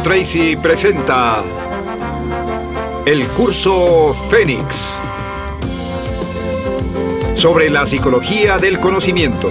Tracy presenta el curso Fénix sobre la psicología del conocimiento.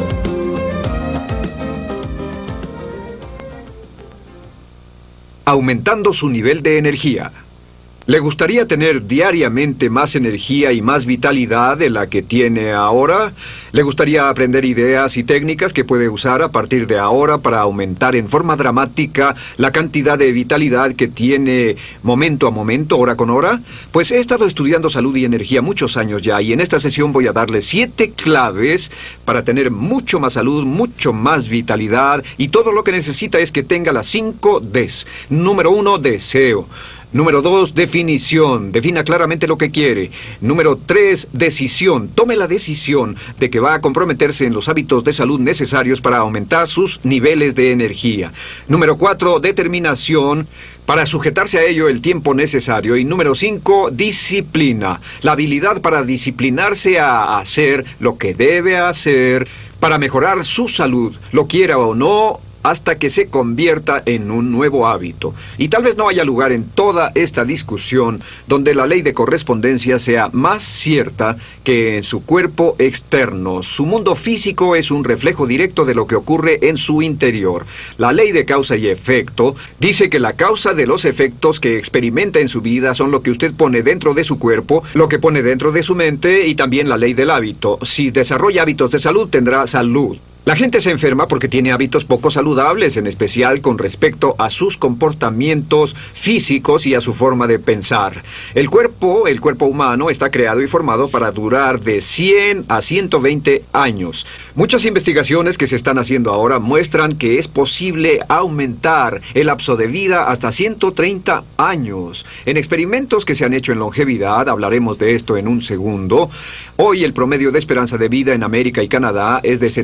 Aumentando su nivel de energía. ¿Le gustaría tener diariamente más energía y más vitalidad de la que tiene ahora? ¿Le gustaría aprender ideas y técnicas que puede usar a partir de ahora para aumentar en forma dramática la cantidad de vitalidad que tiene momento a momento, hora con hora? Pues he estado estudiando salud y energía muchos años ya, y en esta sesión voy a darle 7 claves para tener mucho más salud, mucho más vitalidad, y todo lo que necesita es que tenga las 5 Ds. Número 1, deseo. Número 2, definición. Defina claramente lo que quiere. Número 3, decisión. Tome la decisión de que va a comprometerse en los hábitos de salud necesarios para aumentar sus niveles de energía. Número 4, determinación, para sujetarse a ello el tiempo necesario. Y número 5, disciplina. La habilidad para disciplinarse a hacer lo que debe hacer para mejorar su salud, lo quiera o no, hasta que se convierta en un nuevo hábito. Y tal vez no haya lugar en toda esta discusión donde la ley de correspondencia sea más cierta que en su cuerpo externo. Su mundo físico es un reflejo directo de lo que ocurre en su interior. La ley de causa y efecto dice que la causa de los efectos que experimenta en su vida son lo que usted pone dentro de su cuerpo, lo que pone dentro de su mente, y también la ley del hábito. Si desarrolla hábitos de salud, tendrá salud. La gente se enferma porque tiene hábitos poco saludables, en especial con respecto a sus comportamientos físicos y a su forma de pensar. El cuerpo humano está creado y formado para durar de 100 a 120 años. Muchas investigaciones que se están haciendo ahora muestran que es posible aumentar el lapso de vida hasta 130 años. En experimentos que se han hecho en longevidad, hablaremos de esto en un segundo, hoy el promedio de esperanza de vida en América y Canadá es de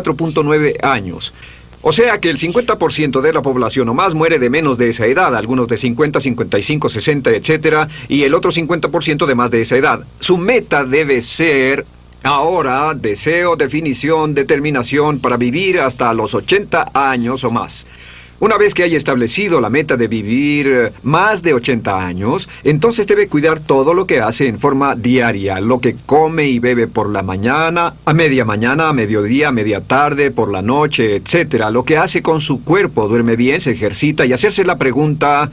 74.9 años. O sea que el 50% de la población o más muere de menos de esa edad, algunos de 50, 55, 60, etc., y el otro 50% de más de esa edad. Su meta debe ser ahora deseo, definición, determinación para vivir hasta los 80 años o más. Una vez que haya establecido la meta de vivir más de 80 años, entonces debe cuidar todo lo que hace en forma diaria, lo que come y bebe por la mañana, a mediodía, a media tarde, por la noche, etc. Lo que hace con su cuerpo, duerme bien, se ejercita, y hacerse la pregunta: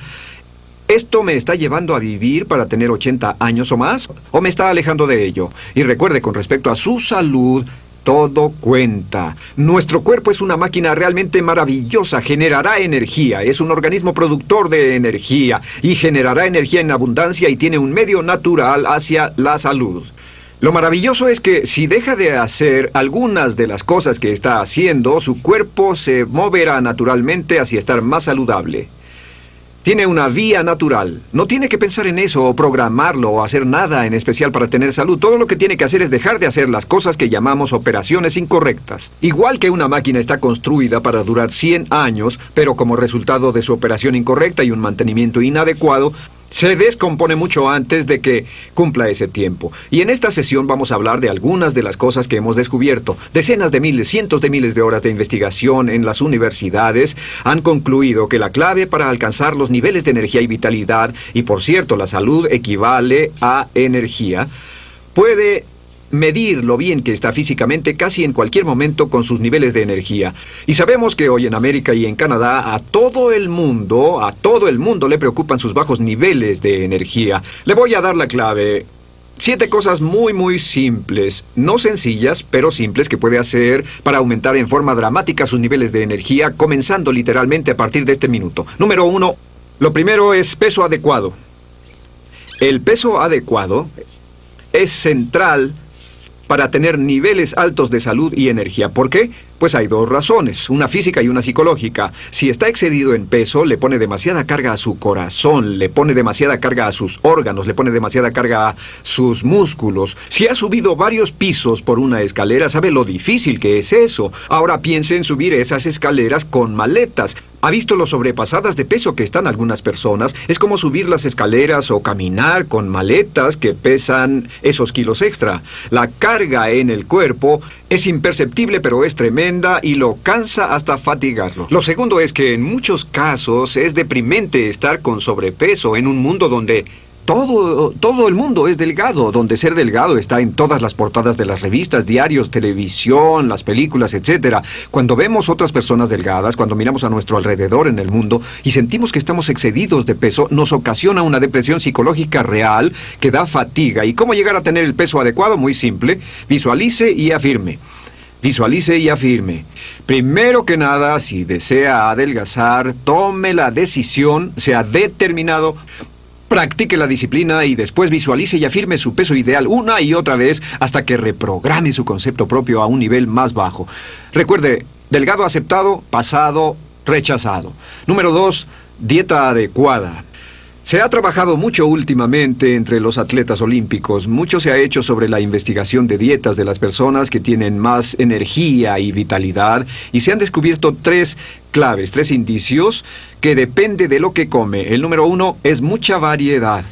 ¿esto me está llevando a vivir para tener 80 años o más? ¿O me está alejando de ello? Y recuerde, con respecto a su salud, todo cuenta. Nuestro cuerpo es una máquina realmente maravillosa, generará energía, es un organismo productor de energía y generará energía en abundancia y tiene un medio natural hacia la salud. Lo maravilloso es que si deja de hacer algunas de las cosas que está haciendo, su cuerpo se moverá naturalmente hacia estar más saludable. Tiene una vía natural. No tiene que pensar en eso o programarlo o hacer nada en especial para tener salud. Todo lo que tiene que hacer es dejar de hacer las cosas que llamamos operaciones incorrectas. Igual que una máquina está construida para durar 100 años, pero como resultado de su operación incorrecta y un mantenimiento inadecuado, se descompone mucho antes de que cumpla ese tiempo. Y en esta sesión vamos a hablar de algunas de las cosas que hemos descubierto. Decenas de miles, cientos de miles de horas de investigación en las universidades han concluido que la clave para alcanzar los niveles de energía y vitalidad, y por cierto, la salud equivale a energía, puede medir lo bien que está físicamente casi en cualquier momento con sus niveles de energía. Y sabemos que hoy en América y en Canadá a todo el mundo le preocupan sus bajos niveles de energía. Le voy a dar la clave. 7 cosas muy simples, no sencillas, pero simples que puede hacer para aumentar en forma dramática sus niveles de energía, comenzando literalmente a partir de este minuto. Número 1, lo primero es peso adecuado. El peso adecuado es central para tener niveles altos de salud y energía. ¿Por qué? Pues hay 2 razones, una física y una psicológica. Si está excedido en peso, le pone demasiada carga a su corazón, le pone demasiada carga a sus órganos, le pone demasiada carga a sus músculos. Si ha subido varios pisos por una escalera, sabe lo difícil que es eso. Ahora piense en subir esas escaleras con maletas. ¿Ha visto lo sobrepasadas de peso que están algunas personas? Es como subir las escaleras o caminar con maletas que pesan esos kilos extra. La carga en el cuerpo es imperceptible, pero es tremenda y lo cansa hasta fatigarlo. Lo segundo es que en muchos casos es deprimente estar con sobrepeso en un mundo donde todo el mundo es delgado, donde ser delgado está en todas las portadas de las revistas, diarios, televisión, las películas, etc. Cuando vemos otras personas delgadas, cuando miramos a nuestro alrededor en el mundo y sentimos que estamos excedidos de peso, nos ocasiona una depresión psicológica real que da fatiga. ¿Y cómo llegar a tener el peso adecuado? Muy simple. Visualice y afirme. Visualice y afirme. Primero que nada, si desea adelgazar, tome la decisión, sea determinado. Practique la disciplina y después visualice y afirme su peso ideal una y otra vez hasta que reprograme su concepto propio a un nivel más bajo. Recuerde, delgado aceptado, pasado, rechazado. Número 2, dieta adecuada. Se ha trabajado mucho últimamente entre los atletas olímpicos. Mucho se ha hecho sobre la investigación de dietas de las personas que tienen más energía y vitalidad y se han descubierto tres claves, tres indicios que depende de lo que come. El número 1 es mucha variedad.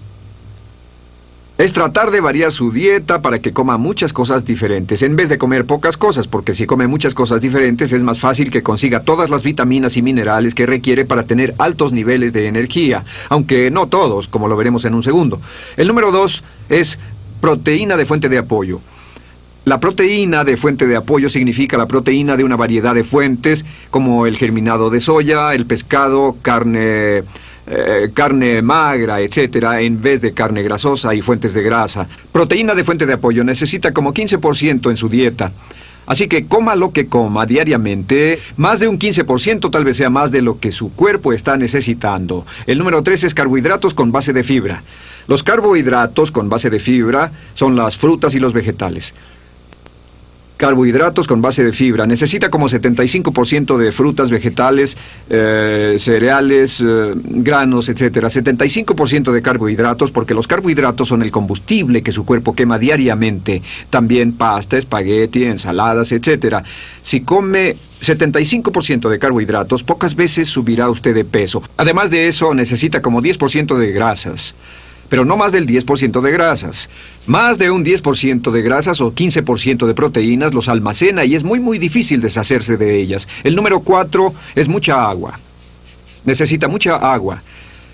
Es tratar de variar su dieta para que coma muchas cosas diferentes, en vez de comer pocas cosas, porque si come muchas cosas diferentes es más fácil que consiga todas las vitaminas y minerales que requiere para tener altos niveles de energía, aunque no todos, como lo veremos en un segundo. El número 2 es proteína de fuente de apoyo. La proteína de fuente de apoyo significa la proteína de una variedad de fuentes, como el germinado de soya, el pescado, carne magra, etcétera, en vez de carne grasosa y fuentes de grasa. Proteína de fuente de apoyo necesita como 15% en su dieta. Así que coma lo que coma diariamente, más de un 15% tal vez sea más de lo que su cuerpo está necesitando. El número 3 es carbohidratos con base de fibra. Los carbohidratos con base de fibra son las frutas y los vegetales. Carbohidratos con base de fibra. Necesita como 75% de frutas, vegetales, cereales, granos, etc. 75% de carbohidratos, porque los carbohidratos son el combustible que su cuerpo quema diariamente. También pasta, espagueti, ensaladas, etc. Si come 75% de carbohidratos, pocas veces subirá usted de peso. Además de eso, necesita como 10% de grasas. Pero no más del 10% de grasas. Más de un 10% de grasas o 15% de proteínas los almacena y es muy difícil deshacerse de ellas. El número 4 es mucha agua. Necesita mucha agua.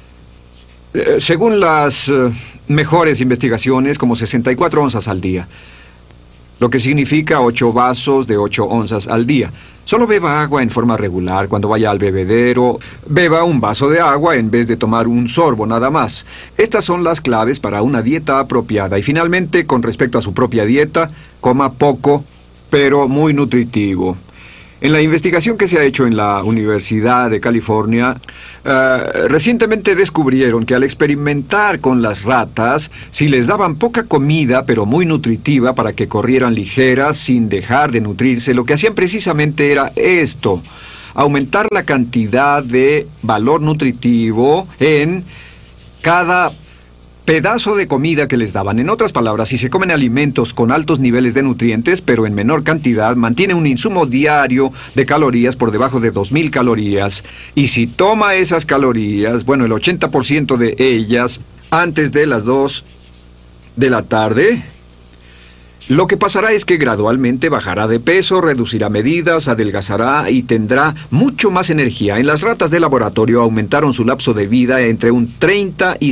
Según las mejores investigaciones, como 64 onzas al día. Lo que significa 8 vasos de 8 onzas al día. Solo beba agua en forma regular. Cuando vaya al bebedero, beba un vaso de agua en vez de tomar un sorbo nada más. Estas son las claves para una dieta apropiada. Y finalmente, con respecto a su propia dieta, coma poco, pero muy nutritivo. En la investigación que se ha hecho en la Universidad de California, recientemente descubrieron que al experimentar con las ratas, si les daban poca comida pero muy nutritiva para que corrieran ligeras sin dejar de nutrirse, lo que hacían precisamente era esto: aumentar la cantidad de valor nutritivo en cada pedazo de comida que les daban. En otras palabras, si se comen alimentos con altos niveles de nutrientes, pero en menor cantidad, mantiene un insumo diario de calorías por debajo de 2000 calorías. Y si toma esas calorías, bueno, el 80% de ellas, antes de las 2 de la tarde, lo que pasará es que gradualmente bajará de peso, reducirá medidas, adelgazará y tendrá mucho más energía. En las ratas de laboratorio aumentaron su lapso de vida entre un 30 y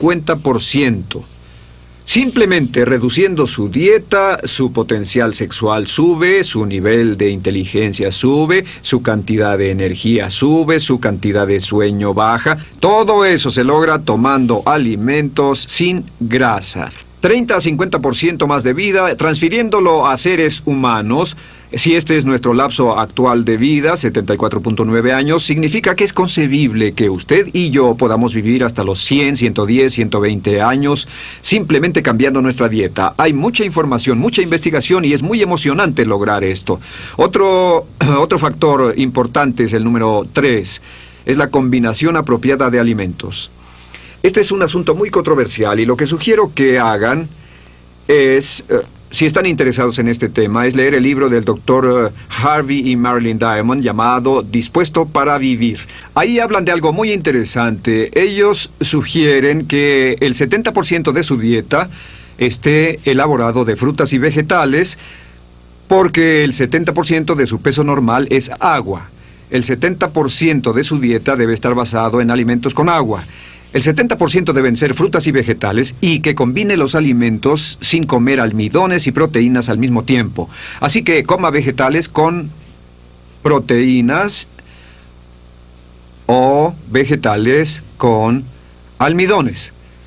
50%. Simplemente reduciendo su dieta, su potencial sexual sube, su nivel de inteligencia sube, su cantidad de energía sube, su cantidad de sueño baja. Todo eso se logra tomando alimentos sin grasa. 30 a 50% más de vida, transfiriéndolo a seres humanos. Si este es nuestro lapso actual de vida, 74.9 años, significa que es concebible que usted y yo podamos vivir hasta los 100, 110, 120 años, simplemente cambiando nuestra dieta. Hay mucha información, mucha investigación y es muy emocionante lograr esto. Otro factor importante es el número 3, es la combinación apropiada de alimentos. Este es un asunto muy controversial y lo que sugiero que hagan es si están interesados en este tema, es leer el libro del doctor Harvey y Marilyn Diamond llamado Dispuesto para Vivir. Ahí hablan de algo muy interesante. Ellos sugieren que el 70% de su dieta esté elaborado de frutas y vegetales, porque el 70% de su peso normal es agua. El 70% de su dieta debe estar basado en alimentos con agua. El 70% deben ser frutas y vegetales, y que combine los alimentos sin comer almidones y proteínas al mismo tiempo. Así que coma vegetales con proteínas o vegetales con almidones.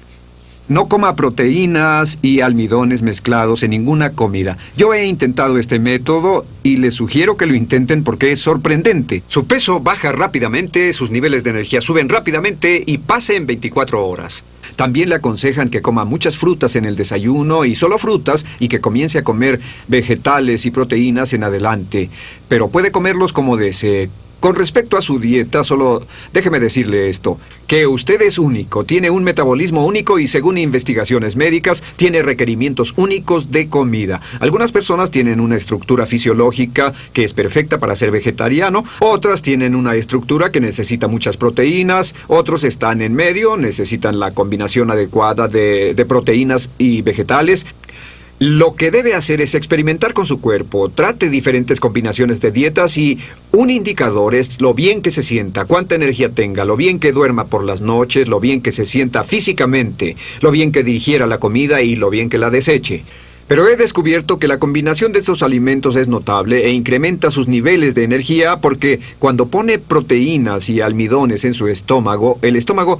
No coma proteínas y almidones mezclados en ninguna comida. Yo he intentado este método y les sugiero que lo intenten porque es sorprendente. Su peso baja rápidamente, sus niveles de energía suben rápidamente y pasa en 24 horas. También le aconsejan que coma muchas frutas en el desayuno y solo frutas, y que comience a comer vegetales y proteínas en adelante. Pero puede comerlos como desee. Con respecto a su dieta, solo déjeme decirle esto, que usted es único, tiene un metabolismo único y, según investigaciones médicas, tiene requerimientos únicos de comida. Algunas personas tienen una estructura fisiológica que es perfecta para ser vegetariano, otras tienen una estructura que necesita muchas proteínas, otros están en medio, necesitan la combinación adecuada de proteínas y vegetales. Lo que debe hacer es experimentar con su cuerpo. Trate diferentes combinaciones de dietas, y un indicador es lo bien que se sienta, cuánta energía tenga, lo bien que duerma por las noches, lo bien que se sienta físicamente, lo bien que digiera la comida y lo bien que la deseche. Pero he descubierto que la combinación de estos alimentos es notable e incrementa sus niveles de energía, porque cuando pone proteínas y almidones en su estómago, el estómago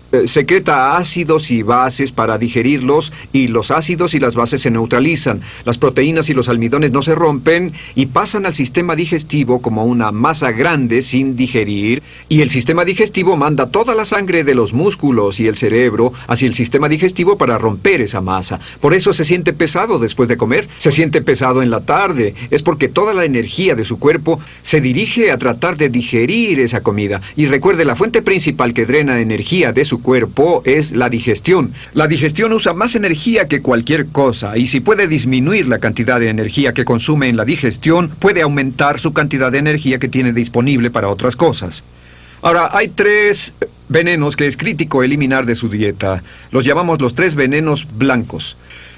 secreta ácidos y bases para digerirlos, y los ácidos y las bases se neutralizan. Las proteínas y los almidones no se rompen y pasan al sistema digestivo como una masa grande sin digerir, y el sistema digestivo manda toda la sangre de los músculos y el cerebro hacia el sistema digestivo para romper esa masa. Por eso se siente pesado después de comer, se siente pesado en la tarde. Es porque toda la energía de su cuerpo se dirige a tratar de digerir esa comida. Y recuerde, la fuente principal que drena energía de su cuerpo es la digestión. La digestión usa más energía que cualquier cosa, y si puede disminuir la cantidad de energía que consume en la digestión, puede aumentar su cantidad de energía que tiene disponible para otras cosas. Ahora, hay 3 venenos que es crítico eliminar de su dieta. Los llamamos los 3 venenos blancos.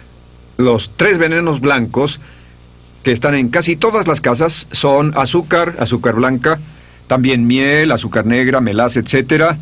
Los 3 venenos blancos que están en casi todas las casas son azúcar, azúcar blanca, también miel, azúcar negra, melaza, etcétera.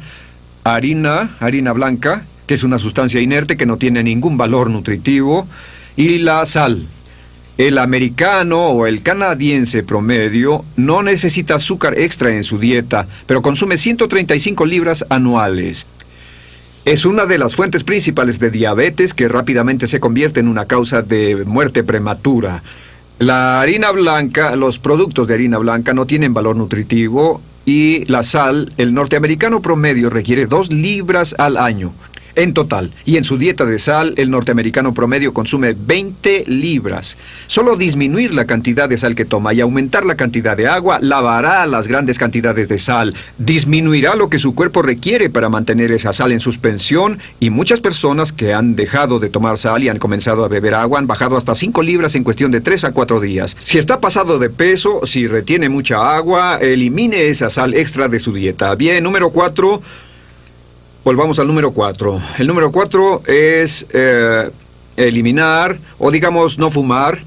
Harina blanca, que es una sustancia inerte que no tiene ningún valor nutritivo, y la sal. El americano o el canadiense promedio no necesita azúcar extra en su dieta, pero consume 135 libras anuales. Es una de las fuentes principales de diabetes, que rápidamente se convierte en una causa de muerte prematura. La harina blanca, los productos de harina blanca no tienen valor nutritivo, y la sal, el norteamericano promedio requiere 2 libras al año en total, y en su dieta de sal, el norteamericano promedio consume 20 libras. Solo disminuir la cantidad de sal que toma y aumentar la cantidad de agua lavará las grandes cantidades de sal, disminuirá lo que su cuerpo requiere para mantener esa sal en suspensión, y muchas personas que han dejado de tomar sal y han comenzado a beber agua han bajado hasta 5 libras en cuestión de 3 a 4 días. Si está pasado de peso, si retiene mucha agua, elimine esa sal extra de su dieta. Bien, número 4... Volvamos al número 4. El número 4 es eliminar, o digamos no fumar,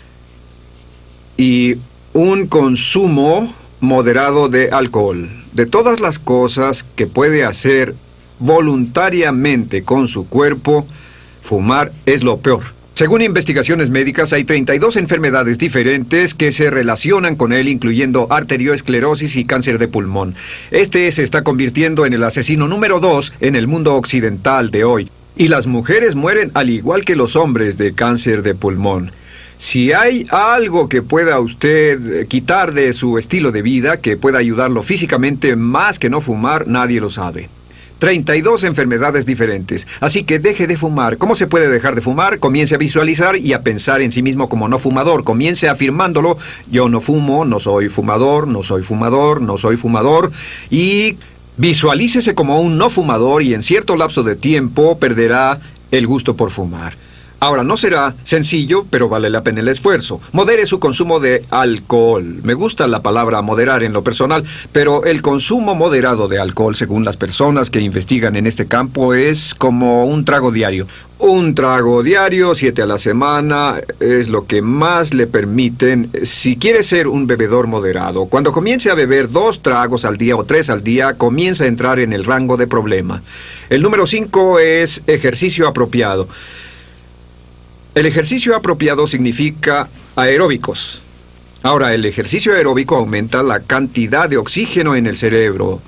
y un consumo moderado de alcohol. De todas las cosas que puede hacer voluntariamente con su cuerpo, fumar es lo peor. Según investigaciones médicas, hay 32 enfermedades diferentes que se relacionan con él, incluyendo arteriosclerosis y cáncer de pulmón. Este se está convirtiendo en el asesino número 2 en el mundo occidental de hoy. Y las mujeres mueren al igual que los hombres de cáncer de pulmón. Si hay algo que pueda usted quitar de su estilo de vida, que pueda ayudarlo físicamente más que no fumar, nadie lo sabe. 32 enfermedades diferentes. Así que deje de fumar. ¿Cómo se puede dejar de fumar? Comience a visualizar y a pensar en sí mismo como no fumador. Comience afirmándolo: yo no fumo, no soy fumador, no soy fumador, no soy fumador. Y visualícese como un no fumador, y en cierto lapso de tiempo perderá el gusto por fumar. Ahora, no será sencillo, pero vale la pena el esfuerzo. Modere su consumo de alcohol. Me gusta la palabra moderar en lo personal, pero el consumo moderado de alcohol, según las personas que investigan en este campo, es como un trago diario. Un trago diario, 7 a la semana, es lo que más le permiten si quiere ser un bebedor moderado. Cuando comience a beber 2 tragos al día o 3 al día, comienza a entrar en el rango de problema. El número 5 es ejercicio apropiado. El ejercicio apropiado significa aeróbicos. Ahora, el ejercicio aeróbico aumenta la cantidad de oxígeno en el cerebro.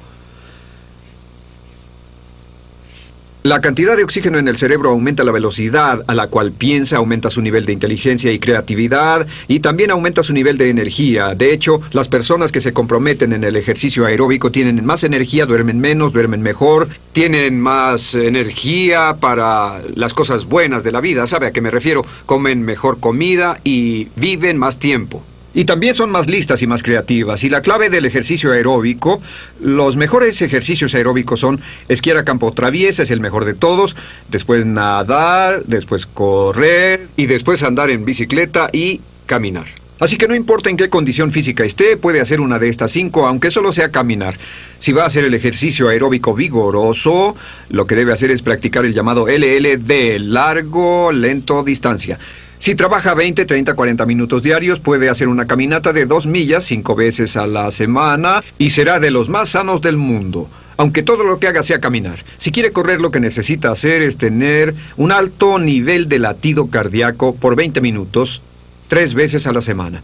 La cantidad de oxígeno en el cerebro aumenta la velocidad a la cual piensa, aumenta su nivel de inteligencia y creatividad, y también aumenta su nivel de energía. De hecho, las personas que se comprometen en el ejercicio aeróbico tienen más energía, duermen menos, duermen mejor, tienen más energía para las cosas buenas de la vida. ¿Sabe a qué me refiero? Comen mejor comida y viven más tiempo. Y también son más listas y más creativas. Y la clave del ejercicio aeróbico, los mejores ejercicios aeróbicos son esquiar a campo traviesa, es el mejor de todos, después nadar, después correr y después andar en bicicleta y caminar. Así que no importa en qué condición física esté, puede hacer una de estas 5, aunque solo sea caminar. Si va a hacer el ejercicio aeróbico vigoroso, lo que debe hacer es practicar el llamado LLD, largo, lento, distancia. Si trabaja 20, 30, 40 minutos diarios, puede hacer una caminata de 2 millas 5 veces a la semana y será de los más sanos del mundo, aunque todo lo que haga sea caminar. Si quiere correr, lo que necesita hacer es tener un alto nivel de latido cardíaco por 20 minutos, 3 veces a la semana.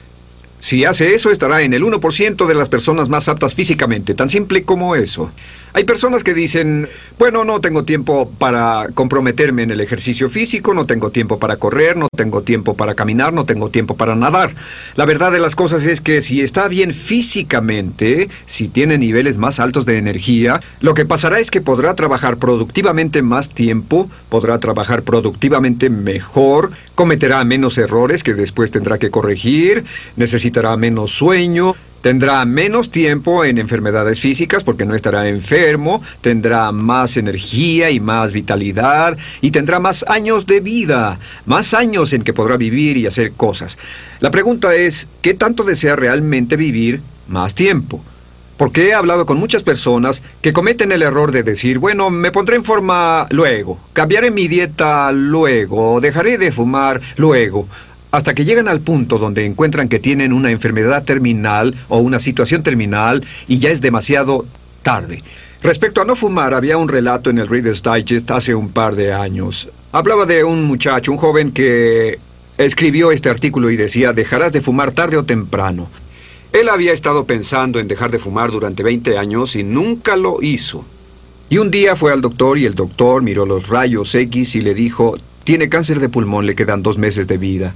Si hace eso, estará en el 1% de las personas más aptas físicamente, tan simple como eso. Hay personas que dicen, bueno, no tengo tiempo para comprometerme en el ejercicio físico, no tengo tiempo para correr, no tengo tiempo para caminar, no tengo tiempo para nadar. La verdad de las cosas es que si está bien físicamente, si tiene niveles más altos de energía, lo que pasará es que podrá trabajar productivamente más tiempo, podrá trabajar productivamente mejor, cometerá menos errores que después tendrá que corregir, necesitará menos sueño, tendrá menos tiempo en enfermedades físicas porque no estará enfermo, tendrá más energía y más vitalidad y tendrá más años de vida, más años en que podrá vivir y hacer cosas. La pregunta es, ¿qué tanto desea realmente vivir más tiempo? Porque he hablado con muchas personas que cometen el error de decir, bueno, me pondré en forma luego, cambiaré mi dieta luego, dejaré de fumar luego, hasta que llegan al punto donde encuentran que tienen una enfermedad terminal o una situación terminal y ya es demasiado tarde. Respecto a no fumar, había un relato en el Reader's Digest hace un par de años. Hablaba de un muchacho, un joven que escribió este artículo y decía, dejarás de fumar tarde o temprano. Él había estado pensando en dejar de fumar durante 20 años y nunca lo hizo. Y un día fue al doctor y el doctor miró los rayos X y le dijo, tiene cáncer de pulmón, le quedan 2 meses de vida.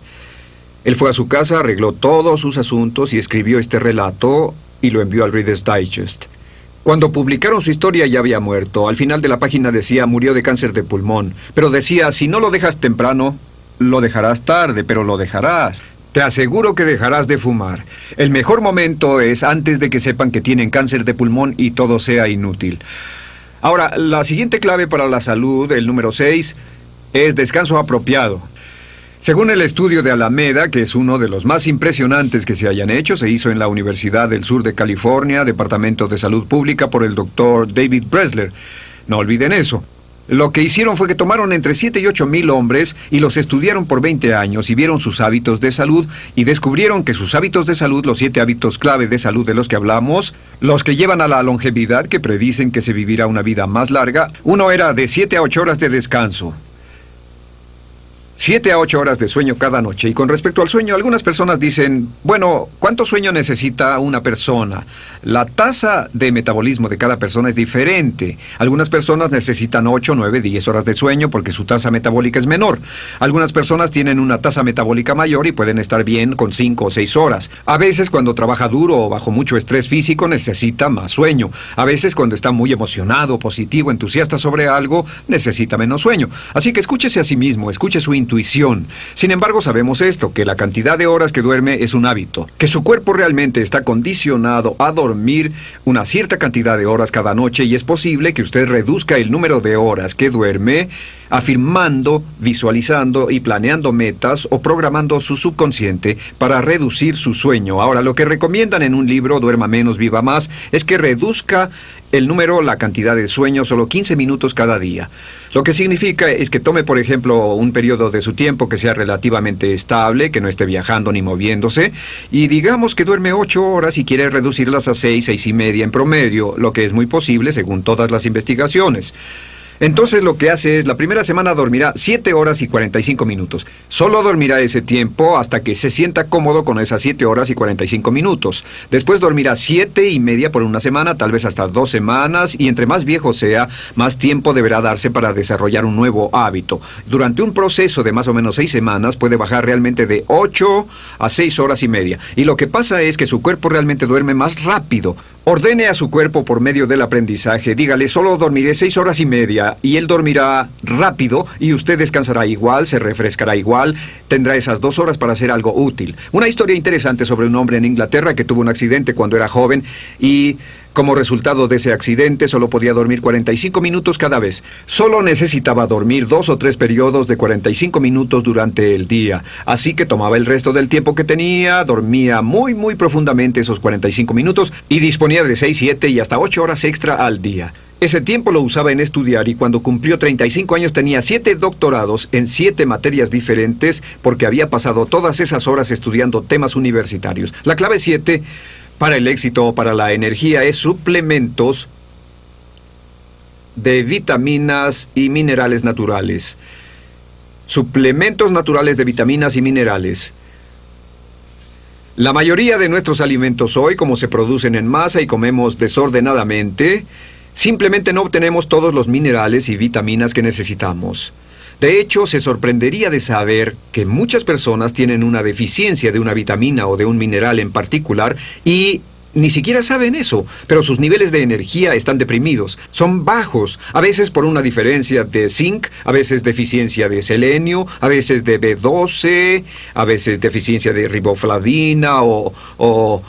Él fue a su casa, arregló todos sus asuntos y escribió este relato y lo envió al Reader's Digest. Cuando publicaron su historia ya había muerto. Al final de la página decía, murió de cáncer de pulmón. Pero decía, si no lo dejas temprano, lo dejarás tarde, pero lo dejarás. Te aseguro que dejarás de fumar. El mejor momento es antes de que sepan que tienen cáncer de pulmón y todo sea inútil. Ahora, la siguiente clave para la salud, el número 6, es descanso apropiado. Según el estudio de Alameda, que es uno de los más impresionantes que se hayan hecho, se hizo en la Universidad del Sur de California, Departamento de Salud Pública, por el doctor David Bresler. No olviden eso. Lo que hicieron fue que tomaron entre 7 y 8 mil hombres y los estudiaron por 20 años y vieron sus hábitos de salud y descubrieron que sus hábitos de salud, los 7 hábitos clave de salud de los que hablamos, los que llevan a la longevidad, que predicen que se vivirá una vida más larga, uno era de 7 a 8 horas de descanso. 7 a 8 horas de sueño cada noche. Y con respecto al sueño, algunas personas dicen, bueno, ¿cuánto sueño necesita una persona? La tasa de metabolismo de cada persona es diferente. Algunas personas necesitan 8, 9, 10 horas de sueño porque su tasa metabólica es menor. Algunas personas tienen una tasa metabólica mayor y pueden estar bien con 5 o 6 horas. A veces cuando trabaja duro o bajo mucho estrés físico necesita más sueño. A veces cuando está muy emocionado, positivo, entusiasta sobre algo, necesita menos sueño. Así que escúchese a sí mismo, escuche su intuición. Sin embargo, sabemos esto, que la cantidad de horas que duerme es un hábito, que su cuerpo realmente está condicionado a dormir una cierta cantidad de horas cada noche y es posible que usted reduzca el número de horas que duerme afirmando, visualizando y planeando metas o programando su subconsciente para reducir su sueño. Ahora, lo que recomiendan en un libro, Duerma menos, viva más, es que reduzca la cantidad de sueño, solo 15 minutos cada día. Lo que significa es que tome, por ejemplo, un periodo de su tiempo que sea relativamente estable, que no esté viajando ni moviéndose, y digamos que duerme 8 horas y quiere reducirlas a 6, 6:30 en promedio, lo que es muy posible según todas las investigaciones. Entonces lo que hace es, la primera semana dormirá 7 horas y 45 minutos. Solo dormirá ese tiempo hasta que se sienta cómodo con esas 7 horas y 45 minutos. Después dormirá 7:30 por una semana, tal vez hasta 2 semanas, y entre más viejo sea, más tiempo deberá darse para desarrollar un nuevo hábito. Durante un proceso de más o menos 6 semanas, puede bajar realmente de 8 a 6 horas y media. Y lo que pasa es que su cuerpo realmente duerme más rápido. Ordene a su cuerpo por medio del aprendizaje. Dígale, solo dormiré 6 horas y media, y él dormirá rápido, y usted descansará igual, se refrescará igual, tendrá esas 2 horas para hacer algo útil. Una historia interesante sobre un hombre en Inglaterra que tuvo un accidente cuando era joven, y como resultado de ese accidente solo podía dormir 45 minutos cada vez. Solo necesitaba dormir 2 o 3 periodos de 45 minutos durante el día. Así que tomaba el resto del tiempo que tenía, dormía muy profundamente esos 45 minutos y disponía de 6, 7 y hasta 8 horas extra al día. Ese tiempo lo usaba en estudiar, y cuando cumplió 35 años tenía 7 doctorados en 7 materias diferentes porque había pasado todas esas horas estudiando temas universitarios. La clave 7 para el éxito o para la energía es suplementos de vitaminas y minerales naturales. Suplementos naturales de vitaminas y minerales. La mayoría de nuestros alimentos hoy, como se producen en masa y comemos desordenadamente, simplemente no obtenemos todos los minerales y vitaminas que necesitamos. De hecho, se sorprendería de saber que muchas personas tienen una deficiencia de una vitamina o de un mineral en particular y ni siquiera saben eso, pero sus niveles de energía están deprimidos, son bajos, a veces por una diferencia de zinc, a veces deficiencia de selenio, a veces de B12, a veces deficiencia de riboflavina o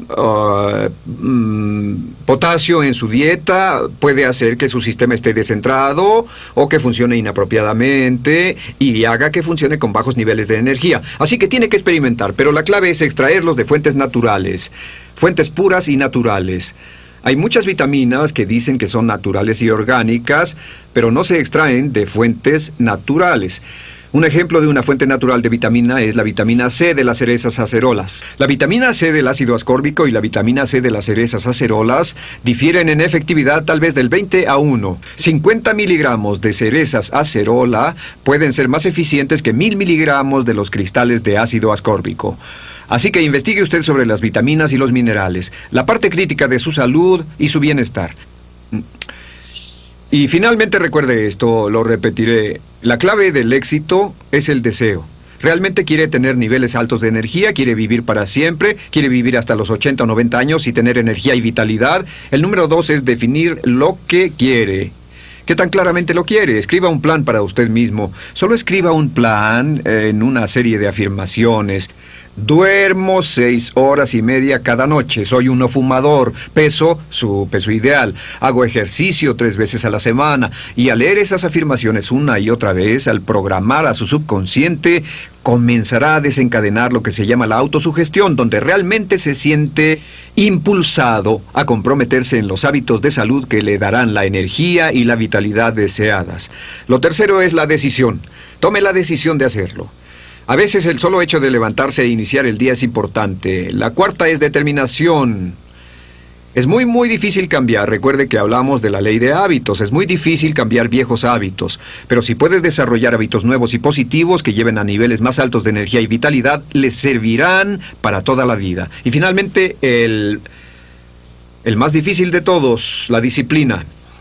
potasio en su dieta puede hacer que su sistema esté descentrado o que funcione inapropiadamente y haga que funcione con bajos niveles de energía. Así que tiene que experimentar, pero la clave es extraerlos de fuentes naturales, fuentes puras y naturales. Hay muchas vitaminas que dicen que son naturales y orgánicas, pero no se extraen de fuentes naturales. Un ejemplo de una fuente natural de vitamina es la vitamina C de las cerezas acerolas. La vitamina C del ácido ascórbico y la vitamina C de las cerezas acerolas difieren en efectividad tal vez del 20-1. 50 miligramos de cerezas acerola pueden ser más eficientes que 1000 miligramos de los cristales de ácido ascórbico. Así que investigue usted sobre las vitaminas y los minerales, la parte crítica de su salud y su bienestar. Y finalmente recuerde esto, lo repetiré, la clave del éxito es el deseo. ¿Realmente quiere tener niveles altos de energía? ¿Quiere vivir para siempre? ¿Quiere vivir hasta los 80 o 90 años y tener energía y vitalidad? El número 2 es definir lo que quiere. ¿Qué tan claramente lo quiere? Escriba un plan para usted mismo. Solo escriba un plan en una serie de afirmaciones. Duermo 6 horas y media cada noche. Soy un no fumador. Peso su peso ideal. Hago ejercicio 3 veces a la semana. Y al leer esas afirmaciones una y otra vez, al programar a su subconsciente, comenzará a desencadenar lo que se llama la autosugestión, donde realmente se siente impulsado a comprometerse en los hábitos de salud que le darán la energía y la vitalidad deseadas. Lo tercero es la decisión. Tome la decisión de hacerlo. A veces el solo hecho de levantarse e iniciar el día es importante. La cuarta es determinación. Es muy difícil cambiar. Recuerde que hablamos de la ley de hábitos. Es muy difícil cambiar viejos hábitos. Pero si puede desarrollar hábitos nuevos y positivos que lleven a niveles más altos de energía y vitalidad, les servirán para toda la vida. Y finalmente, el más difícil de todos, la disciplina.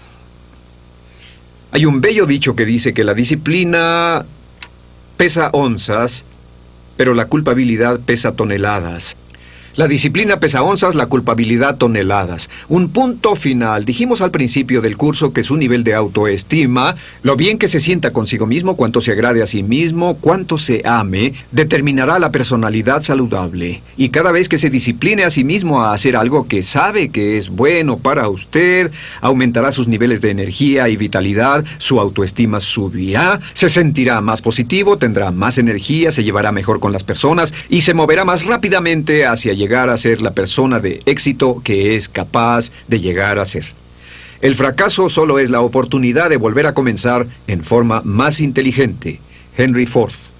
Hay un bello dicho que dice que la disciplina pesa onzas, pero la culpabilidad pesa toneladas. La disciplina pesa onzas, la culpabilidad toneladas. Un punto final. Dijimos al principio del curso que su nivel de autoestima, lo bien que se sienta consigo mismo, cuánto se agrade a sí mismo, cuánto se ame, determinará la personalidad saludable. Y cada vez que se discipline a sí mismo a hacer algo que sabe que es bueno para usted, aumentará sus niveles de energía y vitalidad, su autoestima subirá, se sentirá más positivo, tendrá más energía, se llevará mejor con las personas y se moverá más rápidamente hacia llegar a ser la persona de éxito que es capaz de llegar a ser. El fracaso solo es la oportunidad de volver a comenzar en forma más inteligente. Henry Ford.